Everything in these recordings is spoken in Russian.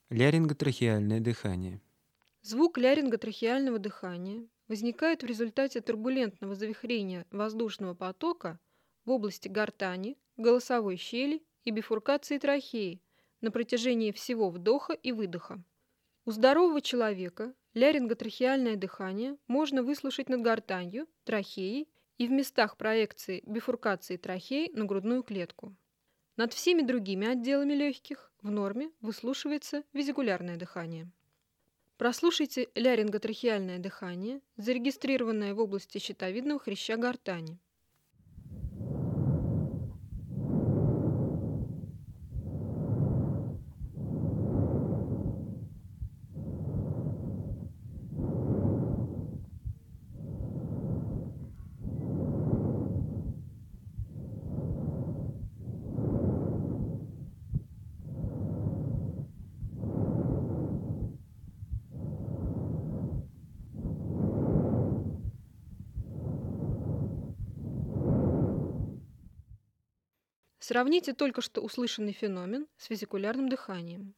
Ларинготрахеальное дыхание. Звук ларинготрахеального дыхания возникает в результате турбулентного завихрения воздушного потока в области гортани, голосовой щели и бифуркации трахеи на протяжении всего вдоха и выдоха. У здорового человека ларинготрахеальное дыхание можно выслушать над гортанью, трахеей и в местах проекции бифуркации трахеи на грудную клетку. Над всеми другими отделами легких в норме выслушивается везикулярное дыхание. Прослушайте ларинготрахеальное дыхание, зарегистрированное в области щитовидного хряща гортани. Сравните только что услышанный феномен с везикулярным дыханием.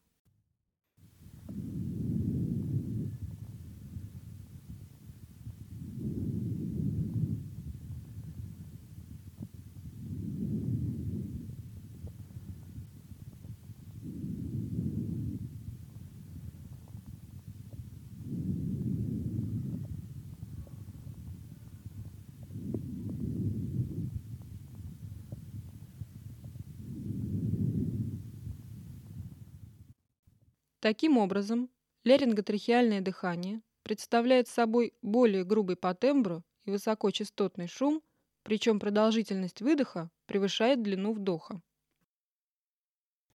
Таким образом, ларинготрахеальное дыхание представляет собой более грубый по тембру и высокочастотный шум, причем продолжительность выдоха превышает длину вдоха.